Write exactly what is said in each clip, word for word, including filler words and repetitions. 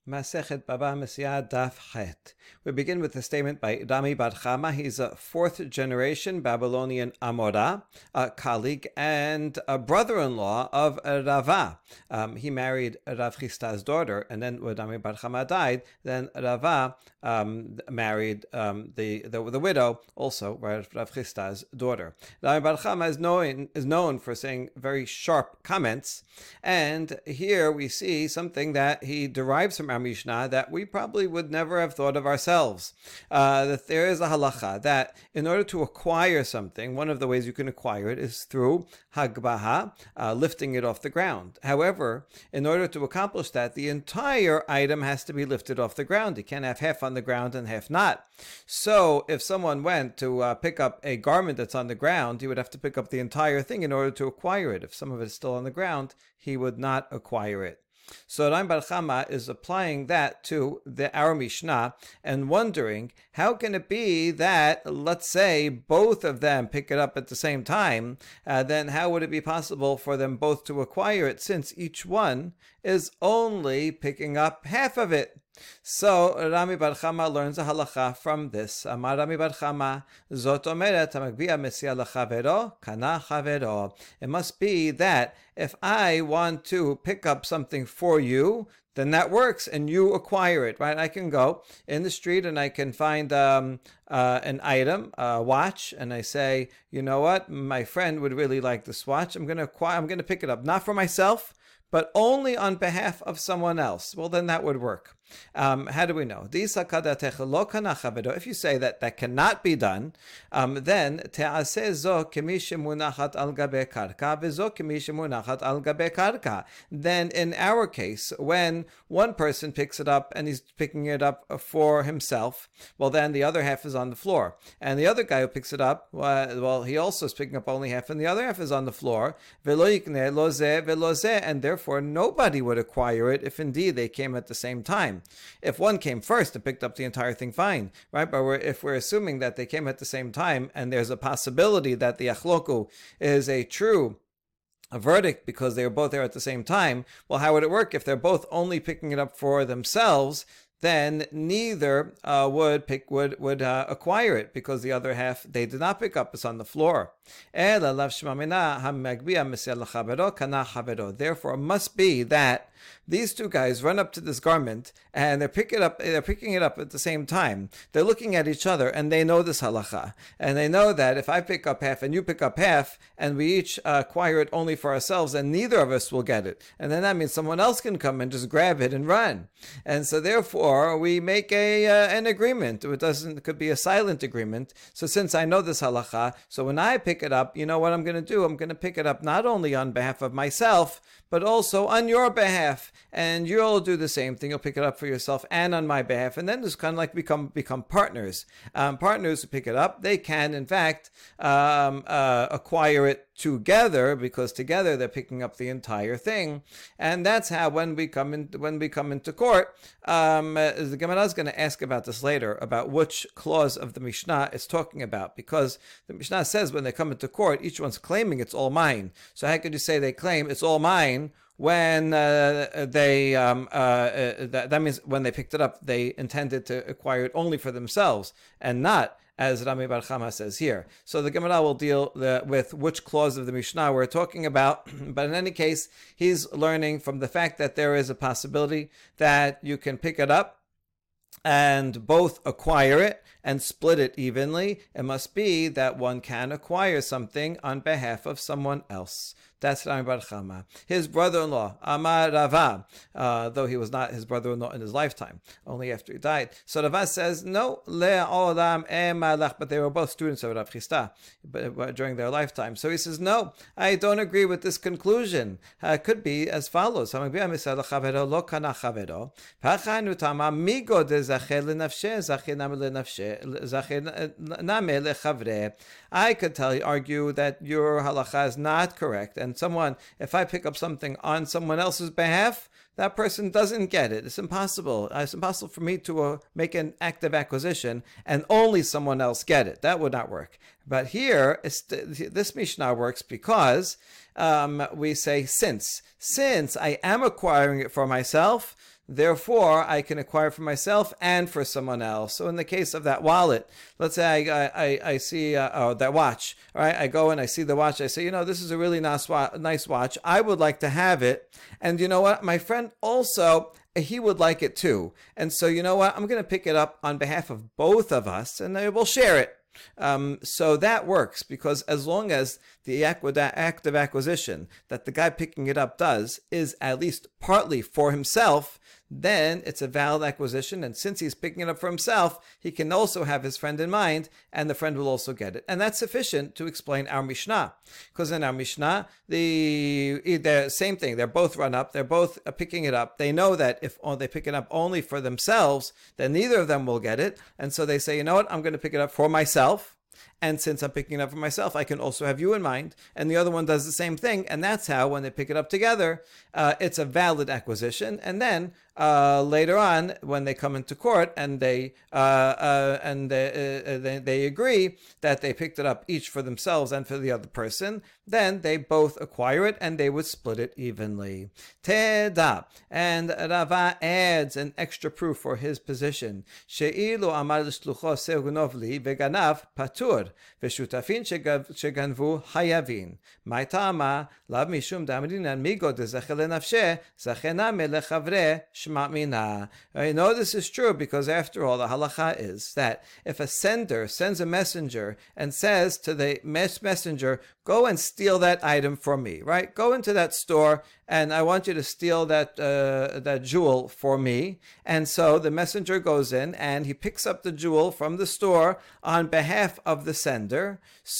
Masechet Baba Metzia Daf Het. We begin with a statement by Rami Bar Chama. He's a fourth generation Babylonian Amora, a colleague and a brother-in-law of Rava. Um, he married Rav Chista's daughter, and then when Rami Bar Chama died, then Rava um, married um, the, the the widow, also Rav Chista's daughter. Rami Bar Chama is known is known for saying very sharp comments, and here we see something that he derives from our Mishnah that we probably would never have thought of ourselves. Uh, that there is a halacha that in order to acquire something, one of the ways you can acquire it is through hagbaha, uh, lifting it off the ground. However, in order to accomplish that, the entire item has to be lifted off the ground. You can't have half on the ground and half not. So if someone went to uh, pick up a garment that's on the ground, he would have to pick up the entire thing in order to acquire it. If some of it is still on the ground, he would not acquire it. So Rami Bar Chama is applying that to the our Mishnah and wondering, how can it be that, let's say, both of them pick it up at the same time, uh, then how would it be possible for them both to acquire it, since each one is only picking up half of it? So Rami Bar Chama learns a halacha from this. Amar Rami Bar Chama, Zot omeret hamagbiya metzia lechavero kana chavero. It must be that if I want to pick up something for you, then that works, and you acquire it, right? I can go in the street and I can find um, uh, an item, a watch, and I say, you know what, my friend would really like this watch. I'm going to acquire. I'm going to pick it up, not for myself, but only on behalf of someone else. Well, then that would work. Um, how do we know? If you say that that cannot be done, um, then then in our case, when one person picks it up and he's picking it up for himself, well, then the other half is on the floor. And the other guy who picks it up, well, he also is picking up only half, and the other half is on the floor. And therefore, nobody would acquire it if indeed they came at the same time. If one came first and picked up the entire thing, fine, right? But we're, if we're assuming that they came at the same time, and there's a possibility that the achloku is a true a verdict because they were both there at the same time, well, how would it work if they're both only picking it up for themselves? Then neither uh, would pick would would uh, acquire it, because the other half they did not pick up. It's on the floor. Therefore, it must be that these two guys run up to this garment and they're picking it up. They're picking it up at the same time. They're looking at each other and they know this halacha, and they know that if I pick up half and you pick up half, and we each uh, acquire it only for ourselves, and neither of us will get it, and then that means someone else can come and just grab it and run. And so therefore we make a uh, an agreement. It doesn't. It could be a silent agreement. So since I know this halacha, so when I pick it up, you know what I'm going to do? I'm going to pick it up not only on behalf of myself, but also on your behalf, and you'll do the same thing. You'll pick it up for yourself and on my behalf, and then it's kind of like become become partners. Um, partners who pick it up, they can in fact um, uh, acquire it together, because together they're picking up the entire thing. And that's how when we come in when we come into court, um, the Gemara is going to ask about this later, about which clause of the Mishnah it's talking about, because the Mishnah says when they come into court, each one's claiming it's all mine. So how could you say they claim it's all mine when uh, they um, uh, uh, that, that means when they picked it up, they intended to acquire it only for themselves and not as Rami Bar Chama says here. So the Gemara will deal the, with which clause of the Mishnah we're talking about. But in any case, he's learning from the fact that there is a possibility that you can pick it up and both acquire it and split it evenly. It must be that one can acquire something on behalf of someone else. That's Rami Bar Chama. His brother-in-law, Amar Rava, uh, though he was not his brother-in-law in his lifetime, only after he died. So Rava says, no, le'olam emalach, but they were both students of Rav Chista but, during their lifetime. So he says, no, I don't agree with this conclusion. Uh, it could be as follows. I could tell you, argue that your halacha is not correct, and someone, if I pick up something on someone else's behalf, that person doesn't get it. It's impossible. It's impossible for me to uh, make an act of acquisition and only someone else get it. That would not work. But here, this Mishnah works because um, we say since. Since I am acquiring it for myself, therefore I can acquire for myself and for someone else. So in the case of that wallet, let's say I I, I see uh, oh, that watch, all right? I go and I see the watch. I say, you know, this is a really nice nice watch. I would like to have it. And you know what? My friend also, he would like it too. And so you know what? I'm going to pick it up on behalf of both of us, and we'll share it. Um, so that works, because as long as the act of acquisition that the guy picking it up does is at least partly for himself, then it's a valid acquisition. And since he's picking it up for himself, he can also have his friend in mind, and the friend will also get it. And that's sufficient to explain our Mishnah. Because in our Mishnah, the, the same thing, they're both run up, they're both picking it up. They know that if they pick it up only for themselves, then neither of them will get it. And so they say, you know what, I'm going to pick it up for myself. And since I'm picking it up for myself, I can also have you in mind. And the other one does the same thing. And that's how, when they pick it up together, uh, it's a valid acquisition. And then uh, later on, when they come into court and they uh, uh, and they, uh, they, they agree that they picked it up each for themselves and for the other person, then they both acquire it and they would split it evenly. Teda. And Rava adds an extra proof for his position. She'ilu amar l'shlucho se'ugnov li veganav patur v'shutafin sheganvu hayavin. My tama lav mishum damrinan migo dezeche lenafshe zachena melechavre shma mina. I know this is true because, after all, the halacha is that if a sender sends a messenger and says to the mes- messenger, go and steal that item for me, right? Go into that store and I want you to steal that uh, that jewel for me. And so the messenger goes in and he picks up the jewel from the store on behalf of the sender.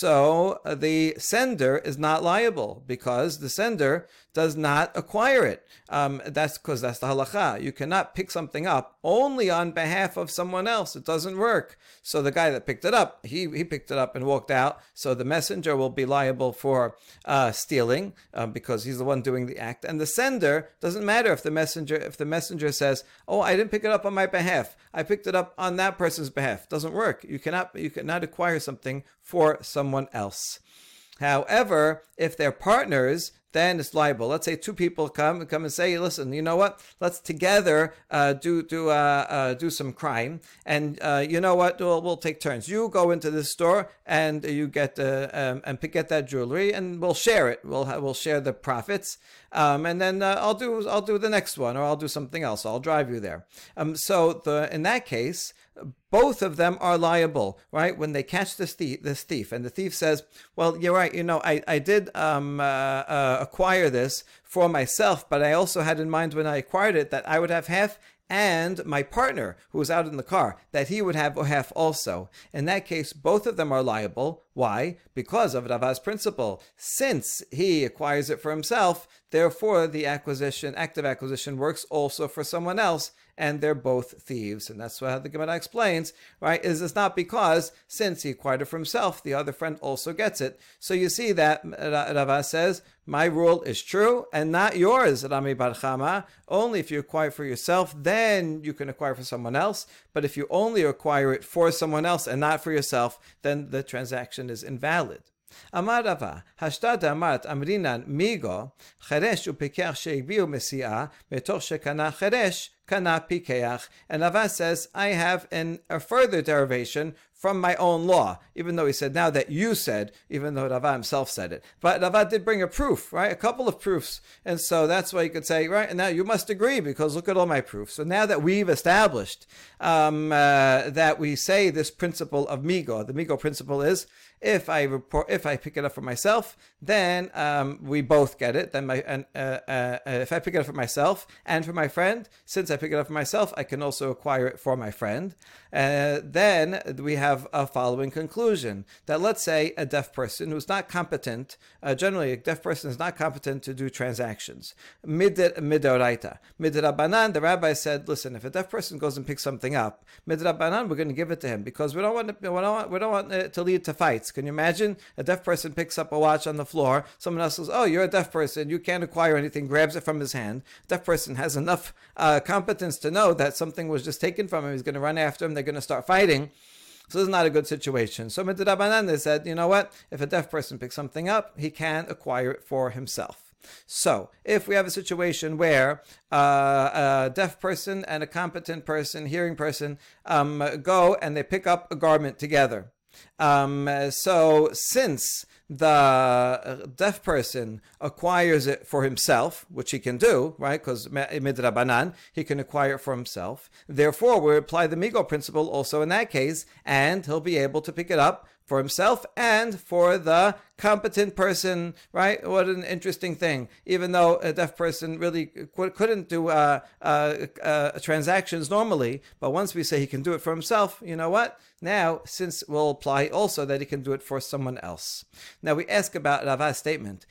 So uh, the sender is not liable because the sender does not acquire it. Um, that's because that's the halacha. You cannot pick something up only on behalf of someone else. It doesn't work. So the guy that picked it up, he, he picked it up and walked out. So the messenger will be liable for uh, stealing um, because he's the one doing the act. And the sender, doesn't matter if the messenger if the messenger says, oh, I didn't pick it up on my behalf, I picked it up on that person's behalf. Doesn't work. You cannot you cannot acquire something for someone else. However, if they're partners, then it's liable. Let's say two people come come and say, listen, you know what? Let's together uh, do do uh, uh, do some crime, and uh, you know what? We'll, we'll take turns. You go into this store and you get uh, um, and pick get that jewelry, and we'll share it. We'll we'll share the profits, um, and then uh, I'll do I'll do the next one, or I'll do something else. I'll drive you there. Um, so the in that case, both of them are liable, right? When they catch this thief, this thief, and the thief says, well, you're right, you know, I, I did um, uh, uh, acquire this for myself, but I also had in mind when I acquired it that I would have half, and my partner, who was out in the car, that he would have half also. In that case, both of them are liable. Why? Because of Rava's principle. Since he acquires it for himself, therefore the acquisition, active acquisition works also for someone else, and they're both thieves. And that's what the Gemara explains, right? Is it's not because since he acquired it for himself, the other friend also gets it. So you see that Rava says, my rule is true and not yours, Rami Bar Chama. Only if you acquire for yourself, then you can acquire for someone else. But if you only acquire it for someone else and not for yourself, then the transaction is invalid. Amar Rava, Hashtad Amart Amrinan Migo, Cheresh upikeach sheigbiu mesiah, metoch shekana cheresh, kana pikeach. And Rava says, I have an, a further derivation from my own law, even though he said, now that you said, even though Rava himself said it. But Rava did bring a proof, right? A couple of proofs. And so that's why you could say, right, and now you must agree because look at all my proofs. So now that we've established um, uh, that we say this principle of Migo, the Migo principle is, if I report, if I pick it up for myself, then um, we both get it. Then my, and uh, uh, if I pick it up for myself and for my friend, since I pick it up for myself, I can also acquire it for my friend. Uh, then we have a following conclusion that let's say a deaf person who's not competent, uh, generally a deaf person is not competent to do transactions. Mid midoraita, midrabanan, the rabbi said, listen, if a deaf person goes and picks something up, midrabanan, we're going to give it to him because we don't want it, we don't want, we don't want it to lead to fights. Can you imagine? A deaf person picks up a watch on the floor. Someone else says, oh, you're a deaf person. You can't acquire anything. Grabs it from his hand. Deaf person has enough uh, competence to know that something was just taken from him. He's going to run after him. They're going to start fighting. So this is not a good situation. So Midrabanan, they said, you know what? If a deaf person picks something up, he can acquire it for himself. So, if we have a situation where uh, a deaf person and a competent person, hearing person, um, go and they pick up a garment together. Um, so, since the deaf person acquires it for himself, which he can do, right? Because midrabanan, he can acquire it for himself. Therefore, we apply the migo principle also in that case, and he'll be able to pick it up for himself and for the competent person, right? What an interesting thing. Even though a deaf person really couldn't do uh, uh, uh, transactions normally, but once we say he can do it for himself, you know what? Now, since we'll apply also that he can do it for someone else. Now we ask about Rava's statement.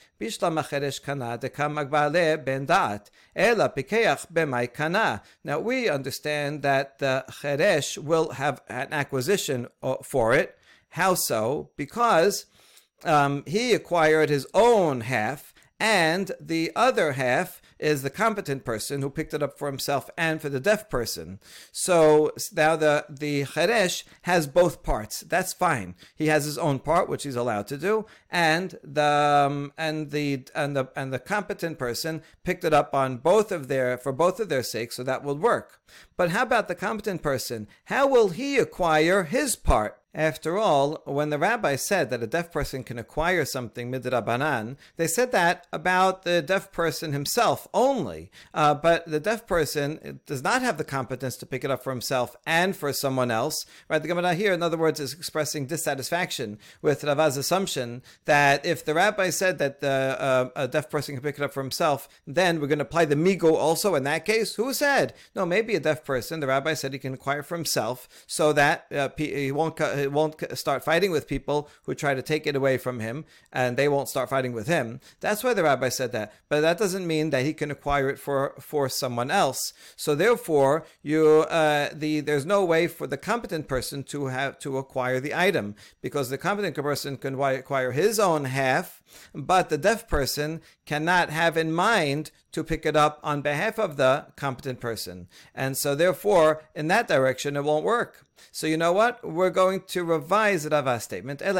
Now we understand that the cheresh will have an acquisition for it. How so? Because um, he acquired his own half, and the other half is the competent person who picked it up for himself and for the deaf person. So now the, the cheresh has both parts. That's fine. He has his own part, which he's allowed to do, and the um, and the and the and the competent person picked it up on both of their for both of their sakes, so that will work. But how about the competent person? How will he acquire his part? After all, when the rabbi said that a deaf person can acquire something midrabanan, they said that about the deaf person himself only. Uh, but the deaf person does not have the competence to pick it up for himself and for someone else. Right? The Gemara here, in other words, is expressing dissatisfaction with Rava's assumption that if the rabbi said that the, uh, a deaf person can pick it up for himself, then we're going to apply the migo also in that case. Who said? No, maybe a deaf person, the rabbi said he can acquire for himself so that uh, he won't It won't start fighting with people who try to take it away from him, and they won't start fighting with him. That's why the rabbi said that. But that doesn't mean that he can acquire it for, for someone else. So therefore, you uh, the there's no way for the competent person to have to acquire the item, because the competent person can acquire his own half, but the deaf person cannot have in mind to pick it up on behalf of the competent person. And so therefore, in that direction, it won't work. So you know what? We're going to revise Rava's statement. In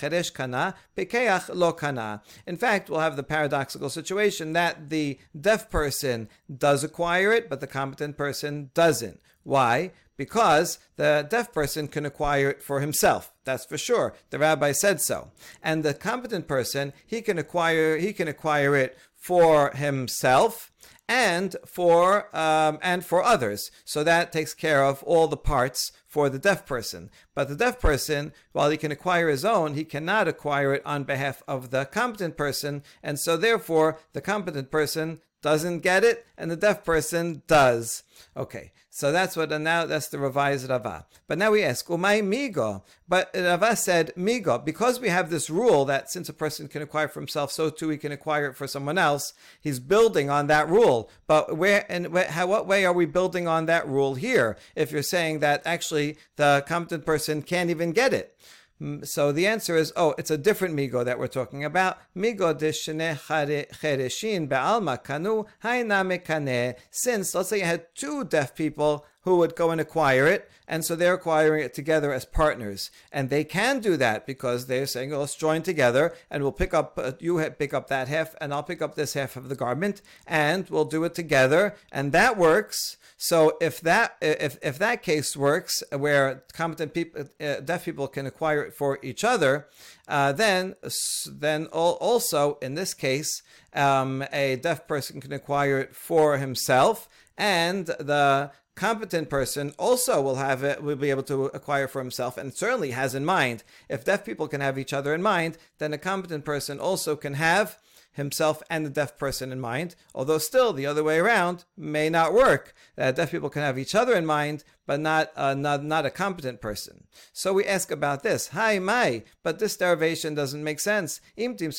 fact, we'll have the paradoxical situation that the deaf person does acquire it, but the competent person doesn't. Why? Because the deaf person can acquire it for himself. That's for sure. The rabbi said so. And the competent person, he can acquire he can acquire it for himself and for um, and for others. So that takes care of all the parts for the deaf person. But the deaf person, while he can acquire his own, he cannot acquire it on behalf of the competent person. And so therefore, the competent person doesn't get it, and the deaf person does. Okay, so that's what, and now that's the revised Rava. But now we ask, Umay migo? But Rava said migo, because we have this rule that since a person can acquire for himself, so too he can acquire it for someone else. He's building on that rule. But where and where, how, what way are we building on that rule here? If you're saying that actually the competent person can't even get it. So the answer is, oh, it's a different migo that we're talking about. Migo de shene chereshin be'alma kanu hayna mekane. Since, let's say you had two deaf people who would go and acquire it, and so they're acquiring it together as partners. And they can do that because they're saying, oh, let's join together, and we'll pick up, uh, you pick up that half, and I'll pick up this half of the garment, and we'll do it together, and that works. So if that if if that case works, where competent people, uh, deaf people can acquire it for each other, uh, then then also in this case, um, a deaf person can acquire it for himself, and the competent person also will have it, will be able to acquire for himself, and certainly has in mind. If deaf people can have each other in mind, then a competent person also can have himself and the deaf person in mind, although still the other way around may not work. Uh, deaf people can have each other in mind, but not, uh, not not a competent person. So we ask about this. Hi, mai, but this derivation doesn't make sense. Im tim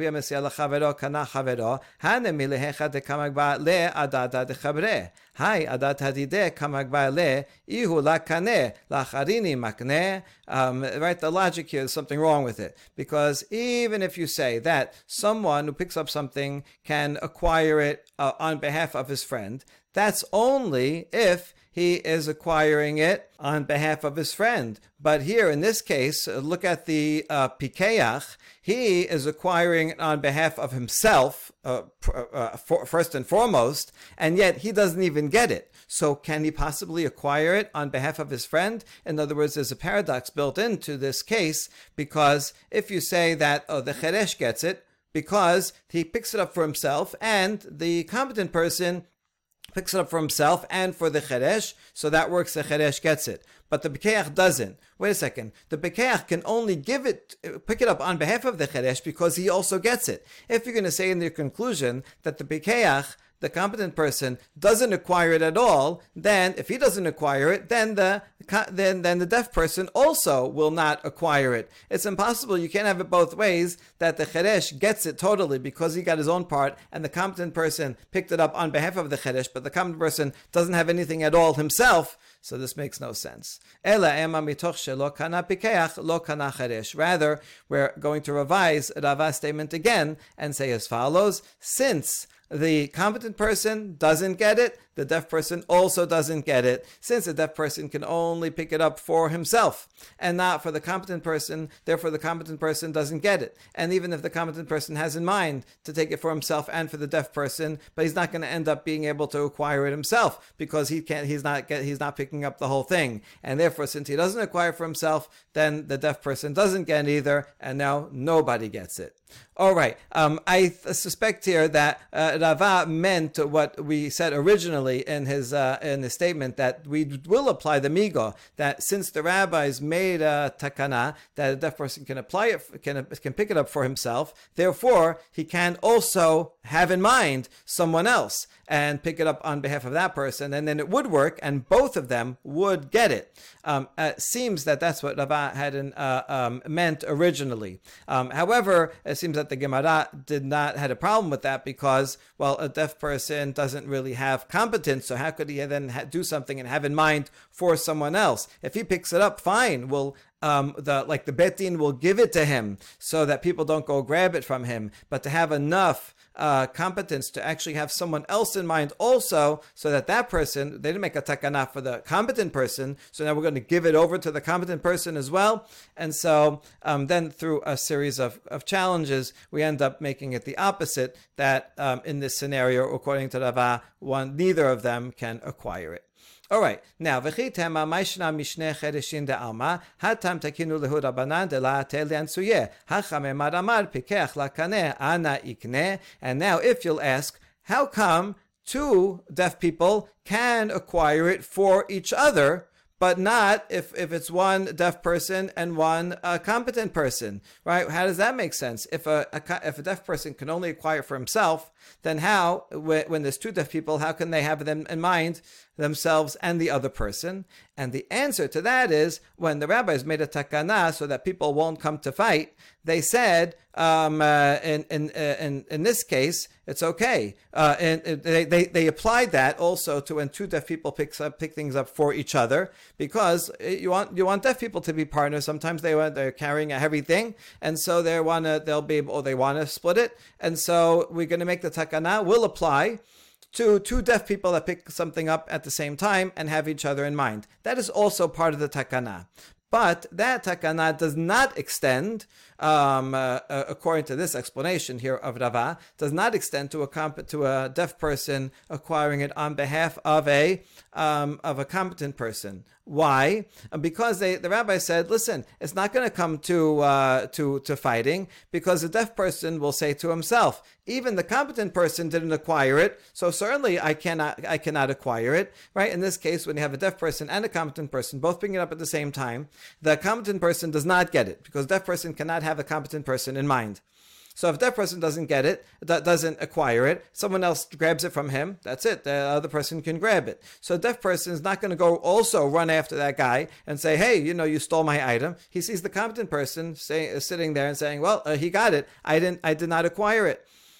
Hi, adat hadide kamagba le ihu lakane lacharini makne. Right, the logic here is something wrong with it, because even if you say that someone who picks up something can acquire it uh, on behalf of his friend, that's only if he is acquiring it on behalf of his friend. But here, in this case, look at the uh, Pikeach. He is acquiring it on behalf of himself, uh, uh, for, first and foremost, and yet he doesn't even get it. So can he possibly acquire it on behalf of his friend? In other words, there's a paradox built into this case, because if you say that oh, the Cheresh gets it, because he picks it up for himself, and the competent person picks it up for himself and for the Cheresh, so that works, the Cheresh gets it. But the Pikeach doesn't. Wait a second. The Pikeach can only give it, pick it up on behalf of the Cheresh because he also gets it. If you're going to say in the conclusion that the Pikeach, the competent person, doesn't acquire it at all, then if he doesn't acquire it, then the then then the deaf person also will not acquire it. It's impossible. You can't have it both ways, that the Cheresh gets it totally because he got his own part, and the competent person picked it up on behalf of the Cheresh, but the competent person doesn't have anything at all himself. So this makes no sense. Rather, we're going to revise Rava's statement again and say as follows: since the competent person doesn't get it, the deaf person also doesn't get it, since the deaf person can only pick it up for himself and not for the competent person, therefore the competent person doesn't get it. And even if the competent person has in mind to take it for himself and for the deaf person, but he's not going to end up being able to acquire it himself because he can't, he's not get, he's not picking up the whole thing. And therefore, since he doesn't acquire for himself, then the deaf person doesn't get it either, and now nobody gets it. All right. Um, I th- suspect here that uh, Rava meant what we said originally in his uh, in his statement, that we will apply the migo, that since the rabbis made a takana that a deaf person can apply it, can can pick it up for himself, therefore he can also have in mind someone else and pick it up on behalf of that person, and then it would work, and both of them would get it. Um, it seems that that's what Rava had in, uh, um, meant originally. Um, however, it seems that the Gemara did not had a problem with that because, well, a deaf person doesn't really have competence, so how could he then ha- do something and have in mind for someone else? If he picks it up, fine. Well, um, the like the Bet Din will give it to him so that people don't go grab it from him. But to have enough Uh, competence to actually have someone else in mind also, so that that person, they didn't make a takana for the competent person, so now we're going to give it over to the competent person as well. And so um, then through a series of, of challenges, we end up making it the opposite, that um, in this scenario, according to Rava, one, neither of them can acquire it. All right. Now, v'chitema ma'ishna mishne chereshin de'alma hatam takinu lehu rabanan de la telian suye hachame maramar pikeach lakane ana ikne. And now, if you'll ask, how come two deaf people can acquire it for each other, but not if, if it's one deaf person and one uh, competent person, right? How does that make sense? If a, a if a deaf person can only acquire it for himself, then how, when there's two deaf people, how can they have them in mind, themselves and the other person? And the answer to that is, when the rabbis made a takana so that people won't come to fight, they said, um, uh, in, in, in, in this case, it's okay. Uh, and they, they, they applied that also to when two deaf people picks up, pick things up for each other, because you want, you want deaf people to be partners. Sometimes they want, they're carrying a heavy thing, and so they want to, they'll be able, or they want to split it. And so we're going to make the takana will apply to two deaf people that pick something up at the same time and have each other in mind. That is also part of the takana. But that takana does not extend, um, uh, uh, according to this explanation here of Rava, does not extend to a comp- to a deaf person acquiring it on behalf of a um, of a competent person. Why? Because they, the rabbi said, listen, it's not going to come to uh, to to fighting, because the deaf person will say to himself, even the competent person didn't acquire it, so certainly I cannot I cannot acquire it, right? In this case, when you have a deaf person and a competent person both picking it up at the same time, the competent person does not get it, because deaf person cannot have a competent person in mind. So if that person doesn't get it, that doesn't acquire it, someone else grabs it from him, that's it. The other person can grab it. So a deaf person is not going to go also run after that guy and say, hey, you know, you stole my item. He sees the competent person say, sitting there and saying, well, uh, he got it. I didn't, I did not acquire it.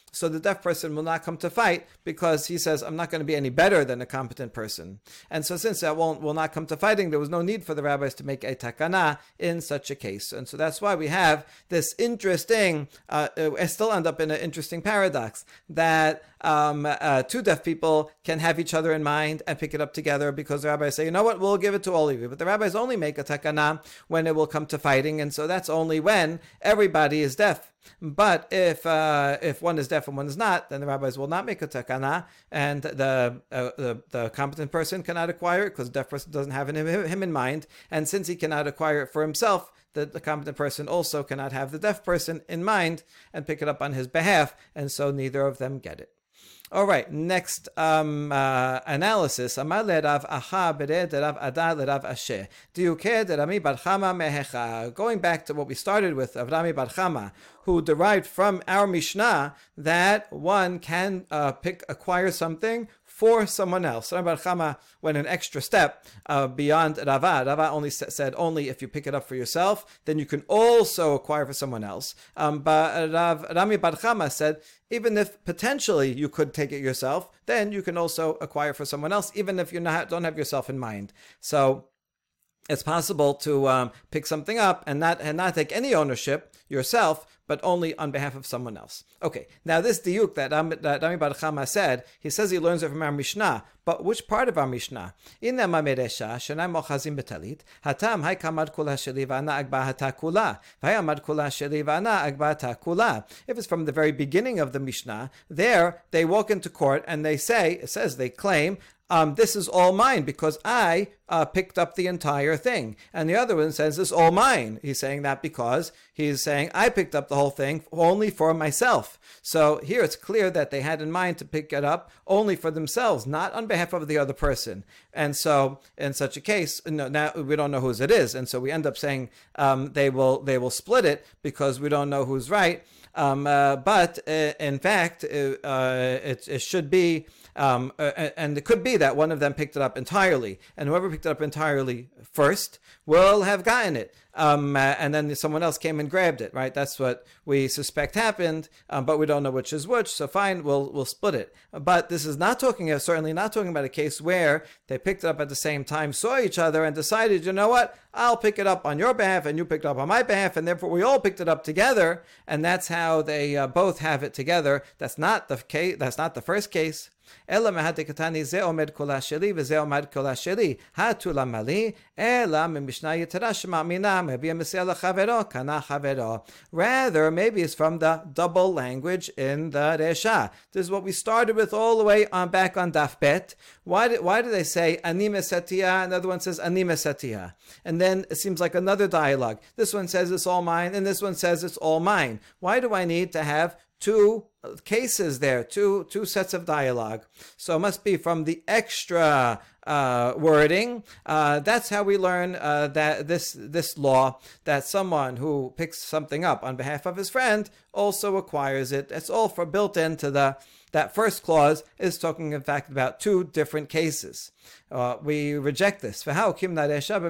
so the deaf person will not come to fight because he says, I'm not going to be any better than a competent person. And so since that won't will not come to fighting, there was no need for the rabbis to make a takana in such a case. And so that's why we have this interesting, uh, uh, still end up in an interesting paradox, that um, uh, two deaf people can have each other in mind and pick it up together because the rabbis say, you know what, we'll give it to all of you. But the rabbis only make a takana when it will come to fighting, and so that's only when everybody is deaf. But if uh, if one is deaf and one is not, then the rabbis will not make a takana, and the uh, the, the competent person cannot acquire it because the deaf person doesn't have him, him in mind. And since he cannot acquire it for himself, the, the competent person also cannot have the deaf person in mind and pick it up on his behalf, and so neither of them get it. All right, next um, uh, analysis. Amar leRav Aha bered leRav Ada leRav Asher. Diukeh deRami bar Chama mehecha. Going back to what we started with of Rami bar Chama, who derived from our Mishnah that one can uh, pick acquire something for someone else. Rami bar Chama went an extra step uh, beyond Rava. Rava only said only if you pick it up for yourself, then you can also acquire for someone else. Um, but Rav, Rami bar Chama said, even if potentially you could take it yourself, then you can also acquire for someone else, even if you not, don't have yourself in mind. So it's possible to um, pick something up and not and not take any ownership yourself, but only on behalf of someone else. Okay, now this diuk that, Ram, that Rami bar Chama said, he says he learns it from our Mishnah, but which part of our Mishnah? Inna mameresha shenai mochazim betalit hatam hay kamad kula sheli v'ana agba hata kula v'ayamad kula sheli v'ana agba hata kula. If it's from the very beginning of the Mishnah, there they walk into court and they say, it says they claim, Um, this is all mine because I uh, picked up the entire thing. And the other one says, this is all mine. He's saying that because he's saying, I picked up the whole thing only for myself. So here it's clear that they had in mind to pick it up only for themselves, not on behalf of the other person. And so in such a case, no, now we don't know whose it is. And so we end up saying um, they will they will split it because we don't know who's right. Um, uh, but uh, in fact, uh, uh, it, it should be, um, uh, and it could be that one of them picked it up entirely, and whoever picked it up entirely first will have gotten it. Um, uh, and then someone else came and grabbed it, right? That's what we suspect happened, um, but we don't know which is which. So fine, we'll we'll split it. But this is not talking, uh, certainly not talking about a case where they picked it up at the same time, saw each other, and decided, you know what? I'll pick it up on your behalf, and you picked it up on my behalf, and therefore we all picked it up together, and that's how they uh, both have it together. That's not the case. That's not the first case. אלא מהדקתני זה עומד קולה שלי וזה עומד קולה שלי. הטו למלי, אלא ממשנה יתרה שמאמינה, מביא המסיע לחברו, קנה חברו. Rather, maybe it's from the double language in the Resha. This is what we started with all the way on back on Daf Bet. Why did, why do they say ani mesetia? Another one says ani mesetia. And then it seems like another dialogue. This one says it's all mine, and this one says it's all mine. Why do I need to have two cases there, two two sets of dialogue? So it must be from the extra uh, wording. Uh, that's how we learn uh, that this this law, that someone who picks something up on behalf of his friend also acquires it. It's all for built into the that first clause is talking, in fact, about two different cases. Uh, we reject this. But go back in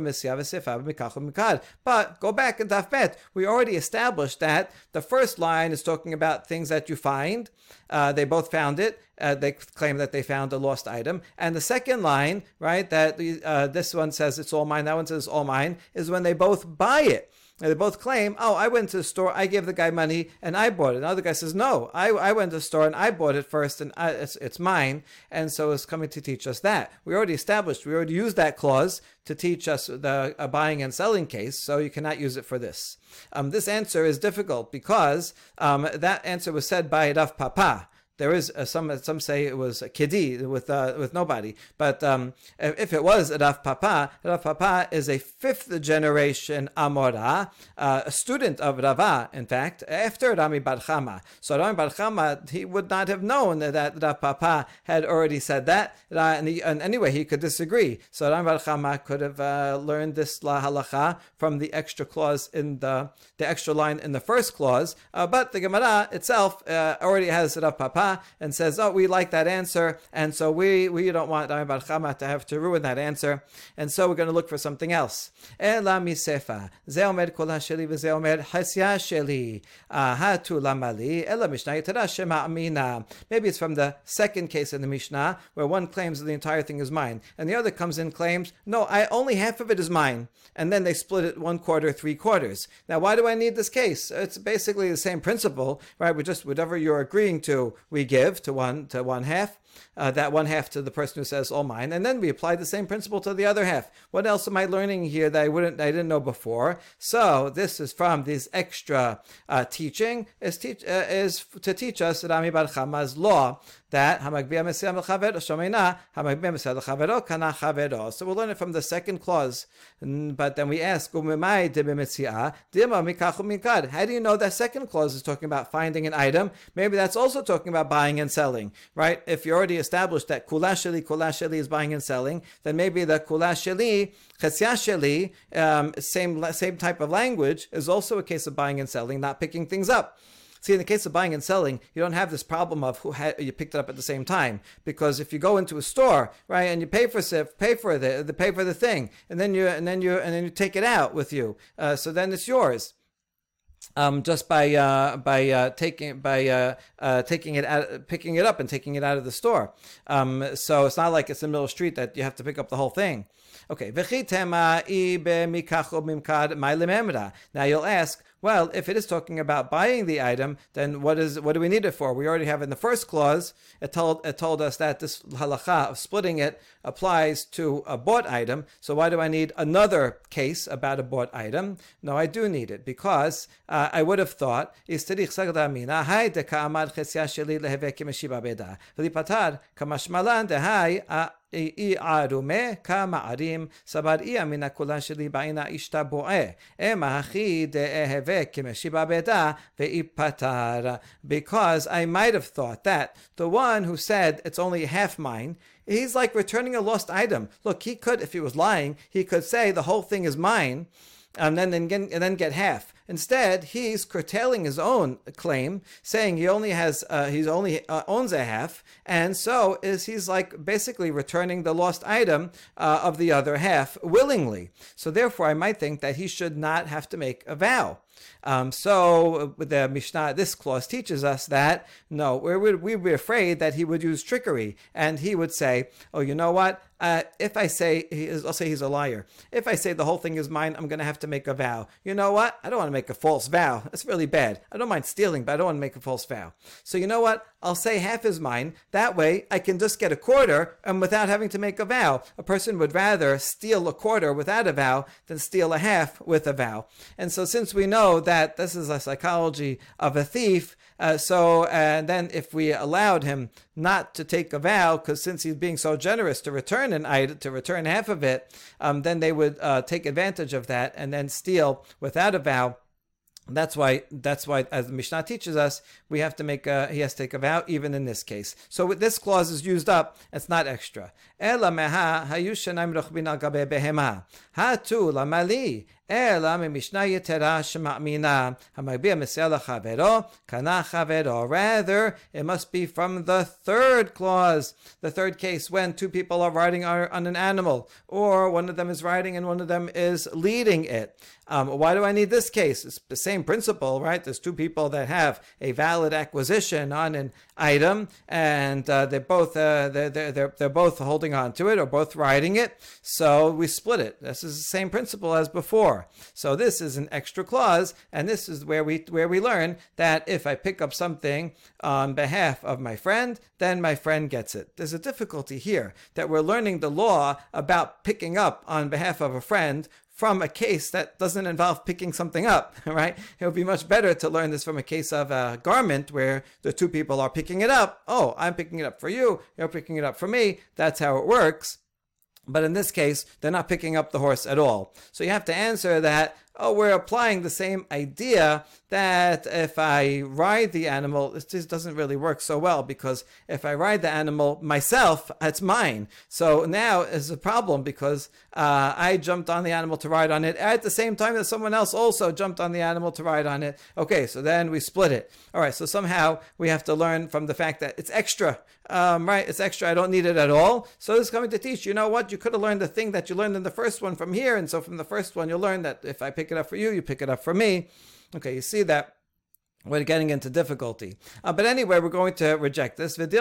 Daf Bet. We already established that the first line is talking about things that you find. Uh, they both found it. Uh, they claim that they found a lost item. And the second line, right, that uh, this one says it's all mine, that one says it's all mine, is when they both buy it. They both claim, oh, I went to the store, I gave the guy money, and I bought it. Another guy says, no, I, I went to the store and I bought it first, and I, it's, it's mine. And so it's coming to teach us that. We already established, we already used that clause to teach us the a buying and selling case, so you cannot use it for this. Um, this answer is difficult because um, that answer was said by Rav Papa. There is uh, some some say it was a kidi with uh, with nobody, but um, if it was Rav Papa, Rav Papa is a fifth generation Amora, uh, a student of Rava, in fact, after Rami bar Chama. So Rami bar Chama, he would not have known that Rav Papa had already said that, uh, and, he, and anyway he could disagree. So Rami bar Chama could have uh, learned this la halacha from the extra clause in the the extra line in the first clause, uh, but the Gemara itself uh, already has Rav Papa. Chama and says, oh, we like that answer, and so we we don't want Rami Bar Chama to have to ruin that answer, and so we're going to look for something else. Ela misefa, ze omed kol hasheli v'ze omed hasya sheli, hatu lamali, ela mishnah yitara shema amina. Maybe it's from the second case in the Mishnah, where one claims that the entire thing is mine, and the other comes in and claims, no, I only half of it is mine, and then they split it one quarter, three quarters. Now, why do I need this case? It's basically the same principle, right? We just, whatever you're agreeing to, we give to one to one half. Uh, that one half to the person who says all mine, and then we apply the same principle to the other half. What else am I learning here that I wouldn't, I didn't know before? So this is from this extra uh, teaching is teach uh, is to teach us Rami Bar Chama's law that Hamagbiya Mesiyah L'Chavero Shomena Hamagbiya Mesiyah L'Chavero Kana Chavero. So we'll learn it from the second clause, but then we ask Umimai de B'Metziah Dima Mikachu Mikad. How do you know that second clause is talking about finding an item? Maybe that's also talking about buying and selling, right? If you're already established that kula sheli, kula sheli is buying and selling, then maybe the kula sheli, chesya sheli, um, same same type of language is also a case of buying and selling, not picking things up. See, in the case of buying and selling, you don't have this problem of who had, you picked it up at the same time, because if you go into a store, right, and you pay for pay for the, the pay for the thing, and then you and then you and then you take it out with you, uh, so then it's yours. Um, just by uh, by uh, taking by uh, uh, taking it out, picking it up and taking it out of the store. Um, so it's not like it's in the middle of the street that you have to pick up the whole thing. Okay. Now you'll ask, well, if it is talking about buying the item, then what is what do we need it for? We already have in the first clause, it told it told us that this halacha of splitting it applies to a bought item. So why do I need another case about a bought item? No, I do need it, because uh, I would have thought I kama sabar iya mina kula sheli ba'ina ishta bo'eh ema hachi de'eheve kimeshiba beda ve'ipatar. Because I might have thought that the one who said it's only half mine, he's like returning a lost item. Look, he could, if he was lying, he could say the whole thing is mine, and then then get, and then get half. Instead, he's curtailing his own claim, saying he only has uh, he's only uh, owns a half, and so is he's like basically returning the lost item uh, of the other half willingly. So therefore, I might think that he should not have to make a vow. Um, so the Mishnah, this clause teaches us that no, we would we'd be afraid that he would use trickery, and he would say, "Oh, you know what? Uh, if I say he is, I'll say he's a liar. If I say the whole thing is mine, I'm going to have to make a vow. You know what? I don't want to make a false vow. That's really bad. I don't mind stealing, but I don't want to make a false vow. So you know what? I'll say half is mine. That way, I can just get a quarter, and without having to make a vow. A person would rather steal a quarter without a vow than steal a half with a vow. And so, since we know that this is a psychology of a thief, uh, so and then if we allowed him not to take a vow, because since he's being so generous to return an item, to return half of it, um, then they would uh, take advantage of that and then steal without a vow. That's why, that's why, as the Mishnah teaches us, we have to make a, he has to take a vow, even in this case. So with this clause is used up, it's not extra. Ela meha hayushanayim rochbin al gabe behema. Hatu lamali. Ela mishnah yetera shema'mina. Hamagbiya mesiyah l'chavero kana chavero. Rather, it must be from the third clause, the third case, when two people are riding on an animal, or one of them is riding and one of them is leading it. Um, why do I need this case? It's the same principle, right? There's two people that have a valid acquisition on an item, and uh, they're both uh, they're, they're they're both holding on to it or both riding it. So we split it. This is the same principle as before. So this is an extra clause, and this is where we where we learn that if I pick up something on behalf of my friend, then my friend gets it. There's a difficulty here that we're learning the law about picking up on behalf of a friend from a case that doesn't involve picking something up, right? It would be much better to learn this from a case of a garment where the two people are picking it up. Oh, I'm picking it up for you, you're picking it up for me. That's how it works. But in this case, they're not picking up the horse at all. So you have to answer that, oh, we're applying the same idea that if I ride the animal, it just doesn't really work so well, because if I ride the animal myself, it's mine. So now is a problem, because uh, I jumped on the animal to ride on it at the same time that someone else also jumped on the animal to ride on it. Okay, so then we split it. All right, so somehow we have to learn from the fact that it's extra. Um, right, it's extra. I don't need it at all. So this is coming to teach, you know what? You could have learned the thing that you learned in the first one from here. And so from the first one, you'll learn that if I pick it up for you, you pick it up for me. Okay, you see that we're getting into difficulty. Uh, but anyway, we're going to reject this. Maybe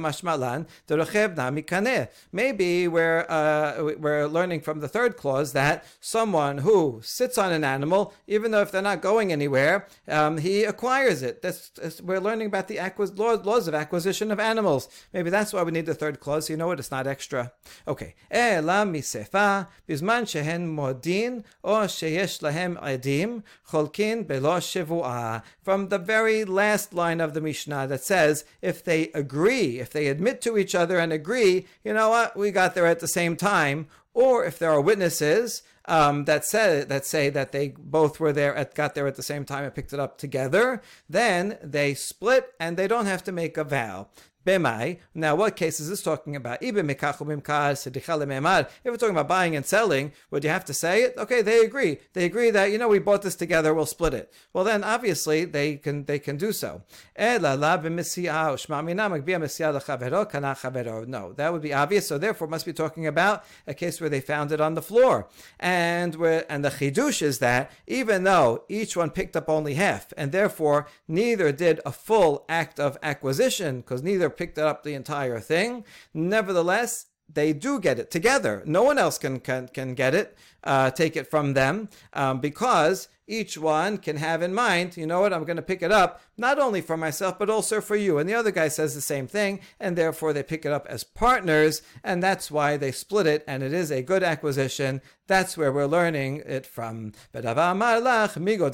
we're, uh, we're learning from the third clause that someone who sits on an animal, even though if they're not going anywhere, um, he acquires it. That's, that's, we're learning about the acquis- laws, laws of acquisition of animals. Maybe that's why we need the third clause. You know what? It's not extra. Okay. From the very last line of the Mishnah that says, if they agree, if they admit to each other and agree, you know what, we got there at the same time, or if there are witnesses um, that say that say that they both were there, at, got there at the same time and picked it up together, then they split and they don't have to make a vow. Bemai. Now, what case is this talking about? If we're talking about buying and selling, would you have to say it? Okay, they agree. They agree that, you know, we bought this together, we'll split it. Well, then obviously they can they can do so. No, that would be obvious. So therefore, must be talking about a case where they found it on the floor, and where and the chidush is that even though each one picked up only half, and therefore neither did a full act of acquisition, because neither picked up the entire thing, nevertheless they do get it together. No one else can can, can get it, uh, take it from them, um, because each one can have in mind, you know what, I'm going to pick it up not only for myself but also for you. And the other guy says the same thing, and therefore they pick it up as partners, and that's why they split it, and it is a good acquisition. That's where we're learning it from. And Ava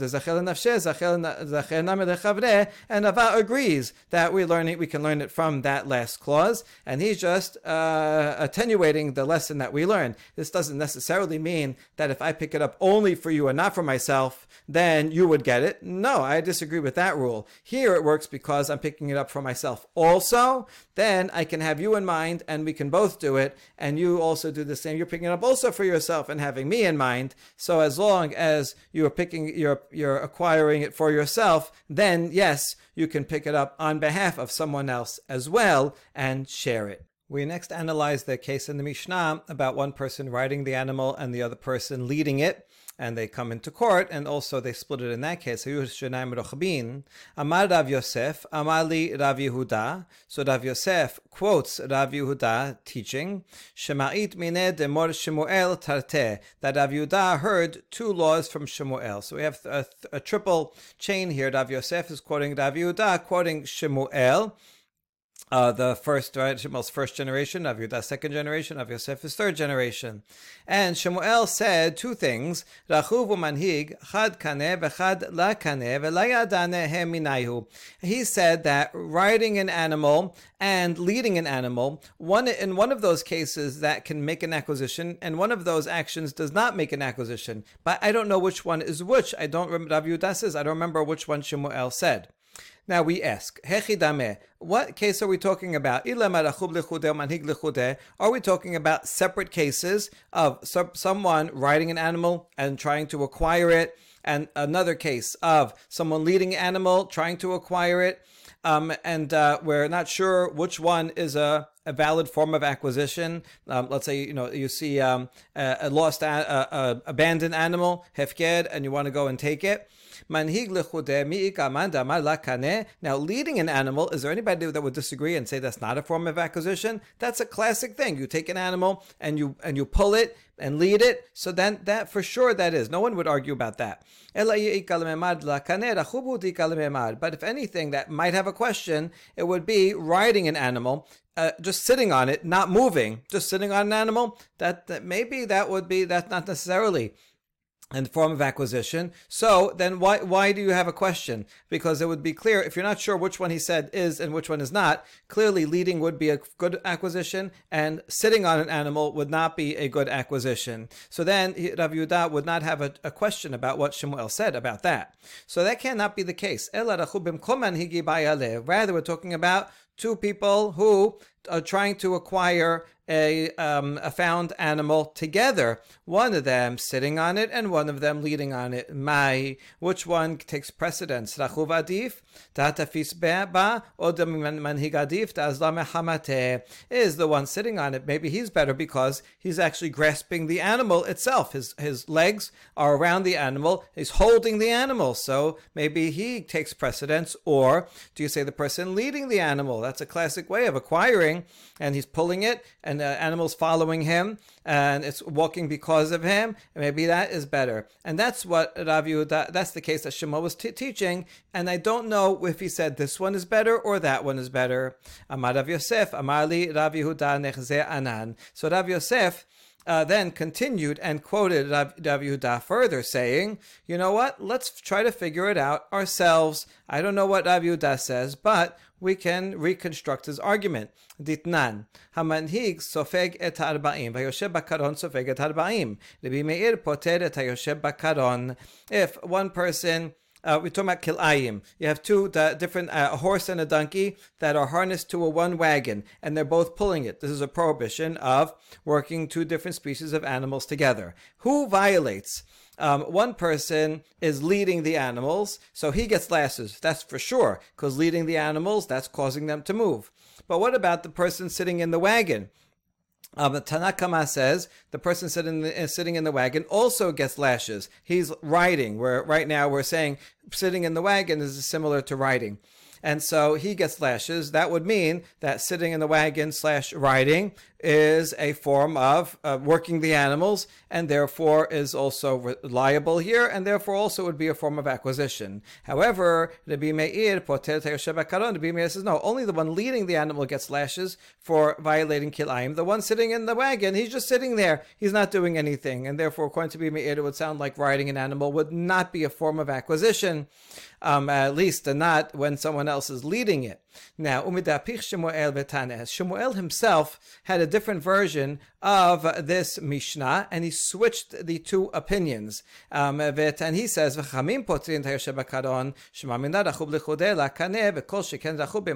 agrees that we learn it, we can learn it from that last clause, and he's just uh, attenuating the lesson that we learned. This doesn't necessarily mean that if I pick it up only for you and not for myself, then you would get it. No, I disagree with that rule. Here it works because I'm picking it up for myself also. Then I can have you in mind and we can both do it, and you also do the same. You're picking it up also for yourself and having me in mind. So as long as you're picking, you're you're acquiring it for yourself, then yes, you can pick it up on behalf of someone else as well and share it. We next analyze the case in the Mishnah about one person riding the animal and the other person leading it, and they come into court, and also they split it in that case. Amar Rav Yosef, Amali Rav Yehuda. So Rav Yosef quotes Rav Yehuda teaching, Shema'it mine demor Shemuel tarte, that Rav Yehuda heard two laws from Shemuel. So we have a, a triple chain here. Rav Yosef is quoting Rav Yehuda, quoting Shemuel. Uh, the first, right, Shemuel's first generation, Rav Yehuda's second generation, Rav Yosef's third generation. And Shemuel said two things, Rachuv u'manhig, chad kaneh v'chad la kaneh v'layadane he minayhu. He said that riding an animal and leading an animal, one in one of those cases that can make an acquisition, and one of those actions does not make an acquisition. But I don't know which one is which. I don't remember, Rav Yehuda says, I don't remember which one Shemuel said. Now we ask, Hechidame, what case are we talking about? Are we talking about separate cases of someone riding an animal and trying to acquire it, and another case of someone leading an animal trying to acquire it, um, and uh, we're not sure which one is a a valid form of acquisition? Um, let's say, you know, you see um, a, a lost, a, a, a abandoned animal, hefked, and you want to go and take it. Manhig lechudeh mi'ik amanda amar lakane. Now, leading an animal, is there anybody that would disagree and say that's not a form of acquisition? That's a classic thing. You take an animal and you and you pull it and lead it. So then that for sure that is. No one would argue about that. But if anything that might have a question, it would be riding an animal, uh, just sitting on it, not moving, just sitting on an animal. That, that maybe that would be, that's not necessarily and form of acquisition. So then why why do you have a question? Because it would be clear, if you're not sure which one he said is and which one is not, clearly leading would be a good acquisition and sitting on an animal would not be a good acquisition. So then Rav Yehuda would not have a, a question about what Shemuel said about that. So that cannot be the case. Rather, we're talking about two people who are trying to acquire a um, a found animal together. One of them sitting on it and one of them leading on it. Mai, which one takes precedence? Rachuv adif, ta'atafis ba, or the manhig adif, ta'azla mehamate. Is the one sitting on it? Maybe he's better because he's actually grasping the animal itself. His his legs are around the animal. He's holding the animal. So maybe he takes precedence. Or do you say the person leading the animal? That's a classic way of acquiring, and he's pulling it, and the animal's following him, and it's walking because of him. And maybe that is better. And that's what Rav Yehuda, that's the case that Shemuel was t- teaching. And I don't know if he said this one is better or that one is better. Amar Rav Yosef, Amar li Rav Yehuda nechze anan. So Rav Yosef Uh, then continued and quoted Rav, Rav Yehuda further, saying, you know what, let's try to figure it out ourselves. I don't know what Rav Yehuda says, but we can reconstruct his argument. Ditnan, hamanhig sofeg et ha'arba'im, v'yoshev bakaron sofeg et ha'arba'im. Rabbi Meir poter et ha'yoshev bakaron. If one person, Uh, we're talking about kilayim. You have two uh, different, uh, a horse and a donkey that are harnessed to a one wagon, and they're both pulling it. This is a prohibition of working two different species of animals together. Who violates? Um, one person is leading the animals, so he gets lashes. That's for sure, because leading the animals, that's causing them to move. But what about the person sitting in the wagon? Um, the Tanakama says the person sitting in the, uh, sitting in the wagon also gets lashes. He's riding. Where right now we're saying sitting in the wagon is similar to riding. And so he gets lashes. That would mean that sitting in the wagon slash riding is a form of uh, working the animals, and therefore is also re- liable here, and therefore also would be a form of acquisition. However, Rabbi Meir, Poter Tayoshev Bakaron, Rabbi Meir says, no, only the one leading the animal gets lashes for violating kilayim. The one sitting in the wagon, he's just sitting there. He's not doing anything, and therefore, according to Rabbi Meir, it would sound like riding an animal would not be a form of acquisition, um, at least not when someone else is leading it. Now, Umidapich Shemuel v'Taneh. Shemuel himself had a different version of this Mishnah, and he switched the two opinions. Um, and he says, "V'chamim potrin tayoshev bakaron shemamina rachub lichudei lakaneh v'kol sheken rachub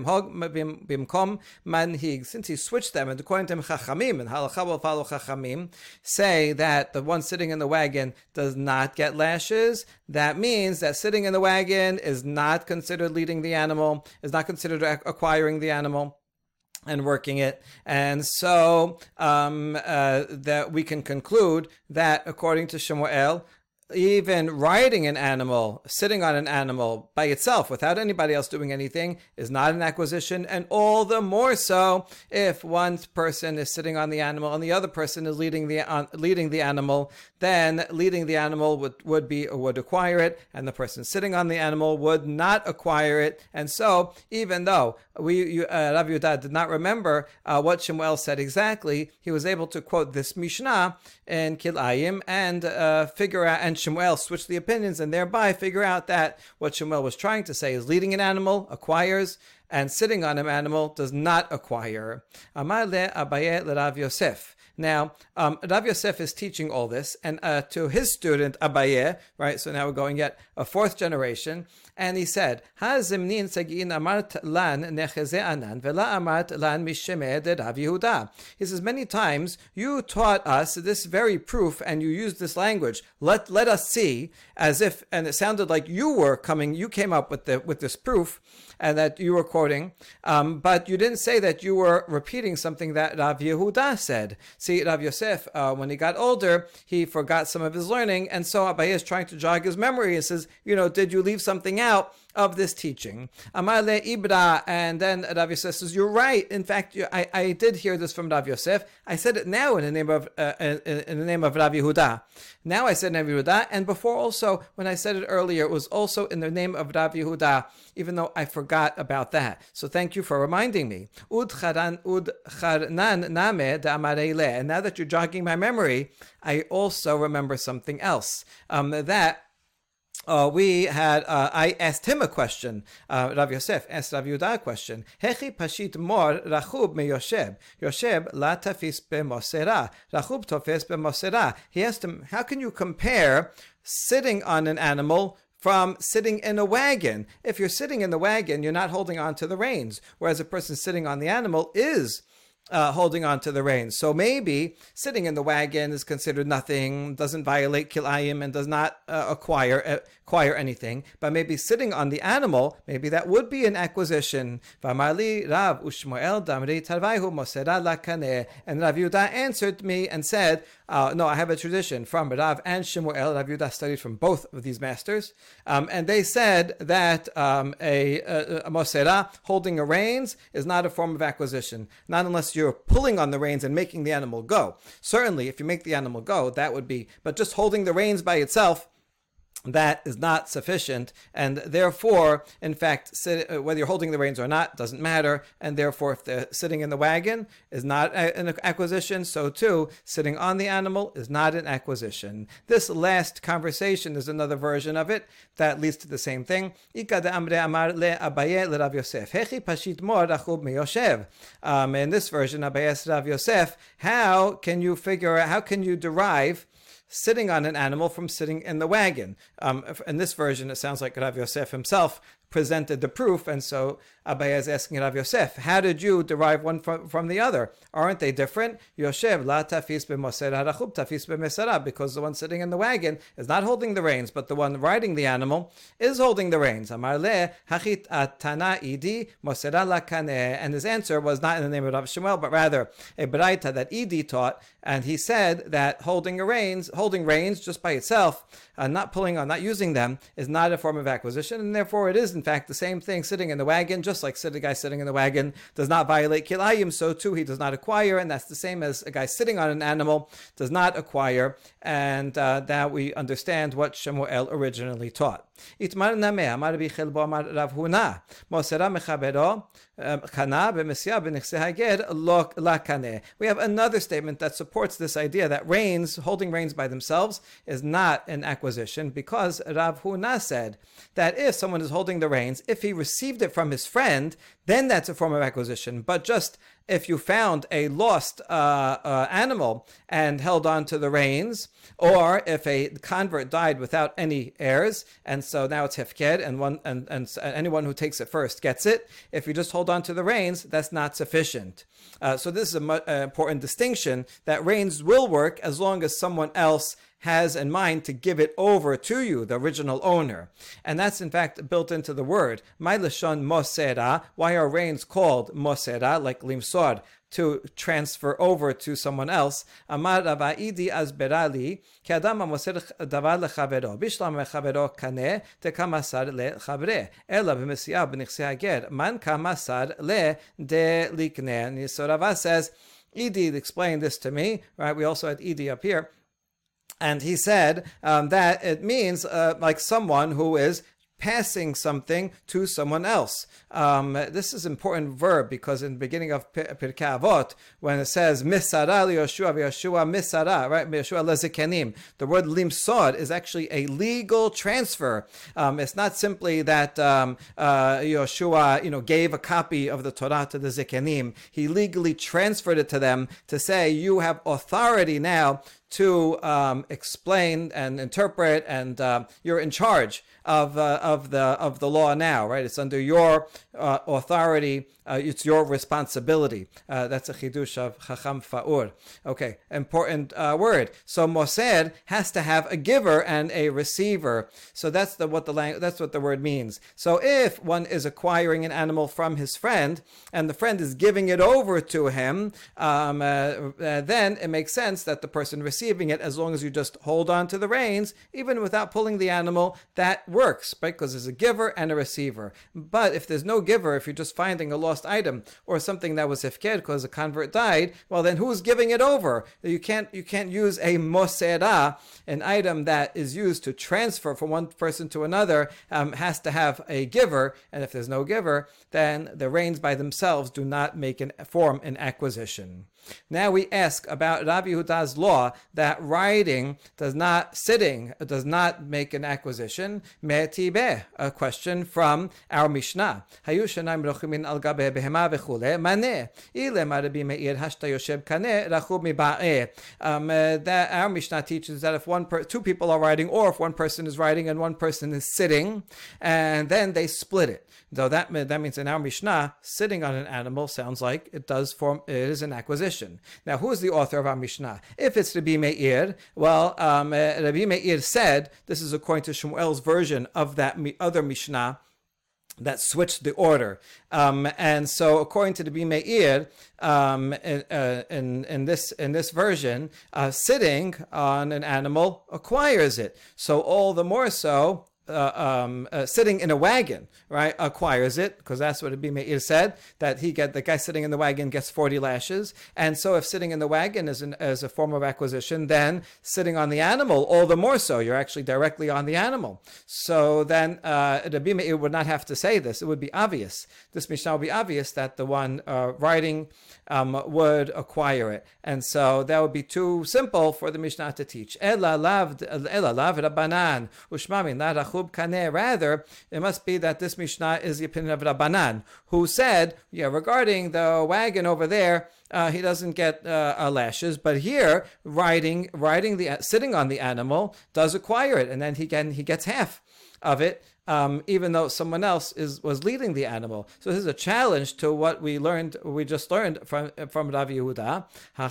bimkom manhig." Since he switched them, and according to him, Chachamim and Halacha will follow Chachamim, say that the one sitting in the wagon does not get lashes. That means that sitting in the wagon is not considered leading the animal, is not considered acquiring the animal and working it. And so um, uh, that we can conclude that according to Shemuel, even riding an animal, sitting on an animal by itself without anybody else doing anything is not an acquisition, and all the more so if one person is sitting on the animal and the other person is leading the uh, leading the animal. Then leading the animal would, would be would acquire it, and the person sitting on the animal would not acquire it. And so, even though we you, uh, Rav Yehuda did not remember uh, what Shemuel said exactly, he was able to quote this Mishnah in Kilayim and uh, figure out, and Shemuel switched the opinions, and thereby figure out that what Shemuel was trying to say is leading an animal acquires, and sitting on an animal does not acquire. Amar le Abaye le Rav Yosef. Now, um, Rav Yosef is teaching all this, and uh, to his student Abaye, right? So now we're going yet a fourth generation, and he said, "Ha zimnin sagin amart lan necheze anan vela amart lan mishemeh de Rav Yehuda." He says, many times you taught us this very proof, and you used this language. Let let us see, as if, and it sounded like you were coming, you came up with the with this proof, and that you were quoting, um, but you didn't say that you were repeating something that Rav Yehuda said. See, Rav Yosef, uh, when he got older, he forgot some of his learning, and so Abaye is trying to jog his memory and says, you know, did you leave something out of this teaching. Amar le Ibra, and then Rav Yosef says, you're right. In fact, I, I did hear this from Rav Yosef. I said it now in the name of uh, in, in the name of Rav Yehuda. Now I said Rav Yehuda, and before also, when I said it earlier, it was also in the name of Rav Yehuda, even though I forgot about that. So thank you for reminding me. Ud charan ud charnan name da'amarei le. And now that you're jogging my memory, I also remember something else. Um, that Uh, we had, uh, I asked him a question. Uh, Rav Yosef asked Rav Yehuda a question. Hechi pashit mor rachub me Yosheb. Yosheb la tafis be mosera. Rachub tofes be mosera. He asked him, how can you compare sitting on an animal from sitting in a wagon? If you're sitting in the wagon, you're not holding on to the reins, whereas a person sitting on the animal is Uh, holding on to the reins. So maybe sitting in the wagon is considered nothing, doesn't violate kilayim, and does not uh, acquire uh, acquire anything. But maybe sitting on the animal, maybe that would be an acquisition. V'amali Rav Ushmuel damri tarvayhu mosera lakane. And Rav Yehuda answered me and said, uh, no, I have a tradition from Rav and Shemuel. Rav Yehuda studied from both of these masters. Um, and they said that um, a, a, a mosera, holding a reins, is not a form of acquisition. Not unless you're pulling on the reins and making the animal go. Certainly, if you make the animal go, that would be, but just holding the reins by itself, that is not sufficient, and therefore, in fact, sit, uh, whether you're holding the reins or not doesn't matter, and therefore, if the sitting in the wagon is not a, an acquisition, so too, sitting on the animal is not an acquisition. This last conversation is another version of it that leads to the same thing. Um, in this version, Abaye asked Rav Yosef, how can you figure out, how can you derive sitting on an animal from sitting in the wagon? Um, in this version, it sounds like Rav Yosef himself presented the proof, and so Abaye is asking Rav Yosef, how did you derive one from, from the other? Aren't they different? Yoshev la tafis b'mosera rachub tafis b'mesera, because the one sitting in the wagon is not holding the reins, but the one riding the animal is holding the reins. Amar le hachit atana idi mosera lakane, and his answer was not in the name of Rav Shemuel, but rather a braita that Idi taught, and he said that holding a reins, holding reins just by itself, uh, not pulling on, not using them, is not a form of acquisition, and therefore it is in fact the same thing. Sitting in the wagon, just like a guy sitting in the wagon does not violate kilayim, so too he does not acquire, and that's the same as a guy sitting on an animal does not acquire, and uh, that we understand what Shemuel originally taught. We have another statement that supports this idea that reins, holding reins by themselves, is not an acquisition, because Rav Huna said that if someone is holding the reins, if he received it from his friend, then that's a form of acquisition. But just if you found a lost uh, uh, animal and held on to the reins, or if a convert died without any heirs, and so now it's hefked, and one and, and anyone who takes it first gets it. If you just hold on to the reins, that's not sufficient. Uh, so this is an mu- uh, important distinction, that reins will work as long as someone else has in mind to give it over to you, the original owner. And that's in fact built into the word. My lashon mosera. Why are reins called mosera, like limsor, to transfer over to someone else? Amar Rava Idi asberali, ki adam hamoser davar lechavero, bishlam lechavero kaneh, tekamasar lechavre, ela b'mesiah b'nichsei hager, man kamasar le de likneh. So Rava says, Idi explained this to me, right? We also had Idi up here. And he said um, that it means uh, like someone who is passing something to someone else. Um, this is an important verb, because in the beginning of Pirkei Avot, when it says misara liYoshua v'Yoshua misara, right, Yoshua lezikenim, the word limsod is actually a legal transfer. Um, it's not simply that um, uh, Yoshua, you know, gave a copy of the Torah to the zikenim. He legally transferred it to them to say, you have authority now to um, explain and interpret, and uh, you're in charge of uh, of the of the law now, right? It's under your uh, authority. Uh, it's your responsibility. Uh, that's a chidush of Chacham Faur. Okay, important uh, word. So moser has to have a giver and a receiver. So that's the what the lang- that's what the word means. So if one is acquiring an animal from his friend, and the friend is giving it over to him, um, uh, uh, then it makes sense that the person receives receiving it, as long as you just hold on to the reins, even without pulling the animal, that works, right? Because there's a giver and a receiver. But if there's no giver, if you're just finding a lost item or something that was hefker because a convert died, well, then who's giving it over? You can't you can't use a mosera, an item that is used to transfer from one person to another, um, has to have a giver, and if there's no giver, then the reins by themselves do not make an form an acquisition. Now we ask about Rabbi Yehuda's law that riding does not, sitting does not make an acquisition. Me'tibeh, a question from our Mishnah. Hayu shenayim rochimin al gabe behema v'chule maneh. Ilem Rabbi Meir hashta yoshev kaneh rachub miba'eh. Um, that our Mishnah teaches that if one per, two people are riding, or if one person is riding and one person is sitting, and then they split it. Though that that means in our Mishnah, sitting on an animal sounds like it does form, it is an acquisition. Now, who is the author of our Mishnah? If it's Rabbi Meir, well, um, uh, Rabbi Meir said, this is according to Shmuel's version of that mi- other Mishnah that switched the order. Um, and so, according to Rabbi Meir, um, in, uh, in, in this in this version, uh, sitting on an animal acquires it. So, all the more so, Uh, um, uh, sitting in a wagon, right, acquires it, because that's what Rabbi Meir said, that he get the guy sitting in the wagon gets forty lashes. And so if sitting in the wagon is, an, is a form of acquisition, then sitting on the animal, all the more so, you're actually directly on the animal. So then uh, Rabbi Meir would not have to say this. It would be obvious. This Mishnah would be obvious that the one uh, riding um, would acquire it. And so that would be too simple for the Mishnah to teach. Ela lav, ela lav rabbanan, ushmamin, la rachub kaneh. Rather, it must be that this Mishnah is the opinion of Rabbanan, who said, yeah, regarding the wagon over there, uh, he doesn't get uh, uh, lashes, but here, riding, riding the, sitting on the animal does acquire it, and then he can, he gets half of it. Um, even though someone else is was leading the animal. So this is a challenge to what we learned, we just learned from from Rav Yehuda.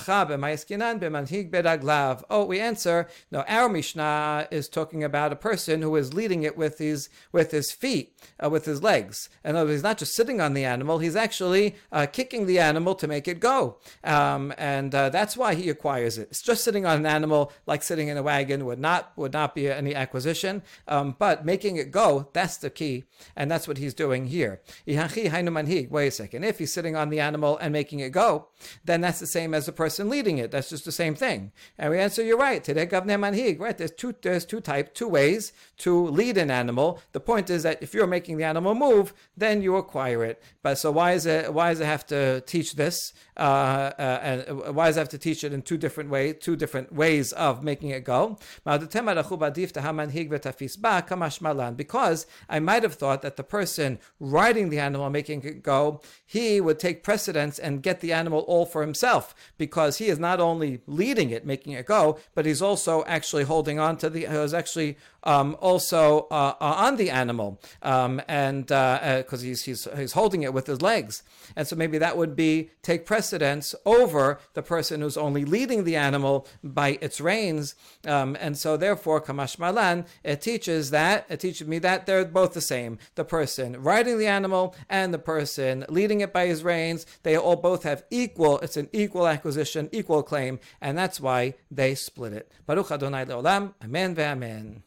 Oh, we answer, no, our Mishnah is talking about a person who is leading it with his with his feet, uh, with his legs. And he's not just sitting on the animal, he's actually uh, kicking the animal to make it go. Um, and uh, that's why he acquires it. It's just sitting on an animal, like sitting in a wagon, would not would not be any acquisition. Um, but making it go, that's the key, and that's what he's doing here. Wait a second. If he's sitting on the animal and making it go, then that's the same as the person leading it. That's just the same thing. And we answer, you're right. Right? There's two. There's two types, two ways to lead an animal. The point is that if you're making the animal move, then you acquire it. But so why is it? Why does it have to teach this? Uh, uh, and why does it have to teach it in two different ways? Two different ways of making it go. Because I might have thought that the person riding the animal, making it go, he would take precedence and get the animal all for himself, because he is not only leading it, making it go, but he's also actually holding on to the, he was actually um, also uh, on the animal, um, and because uh, uh, he's, he's he's holding it with his legs. And so maybe that would be take precedence over the person who's only leading the animal by its reins. Um, and so therefore, Kamash Malan, it teaches that, it teaches me that they're both the same. The person riding the animal and the person leading it by his reins, they all both have equal, it's an equal acquisition, equal claim, and that's why they split it. Baruch Adonai Le'olam, Amen ve'amen.